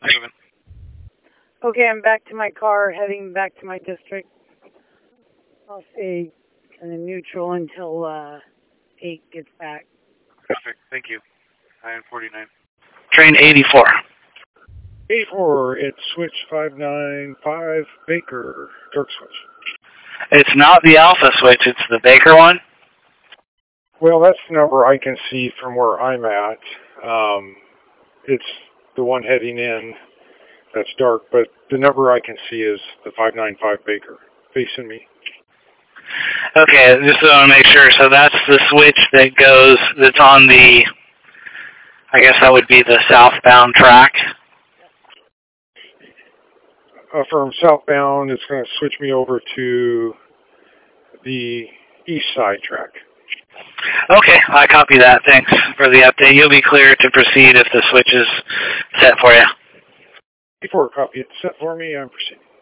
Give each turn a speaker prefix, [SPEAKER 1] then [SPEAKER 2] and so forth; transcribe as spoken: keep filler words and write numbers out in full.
[SPEAKER 1] Moving.
[SPEAKER 2] Okay, I'm back to my car, heading back to my district. I'll stay kind of neutral until uh, eight gets back.
[SPEAKER 1] Perfect. Thank you. nine forty-nine. Train eighty-four.
[SPEAKER 3] eighty-four, it's switch five nine five Baker, dark switch.
[SPEAKER 1] It's not the Alpha switch, it's the Baker one?
[SPEAKER 3] Well, that's the number I can see from where I'm at. Um, it's the one heading in that's dark, but the number I can see is the five nine five Baker, facing me.
[SPEAKER 1] Okay, just so I want to make sure. So that's the switch that goes, that's on the, I guess that would be the southbound track?
[SPEAKER 3] Uh, from southbound, it's going to switch me over to the east side track.
[SPEAKER 1] Okay, I copy that. Thanks for the update. You'll be clear to proceed if the switch is set for you.
[SPEAKER 3] Before a copy it's set for me, I'm proceeding.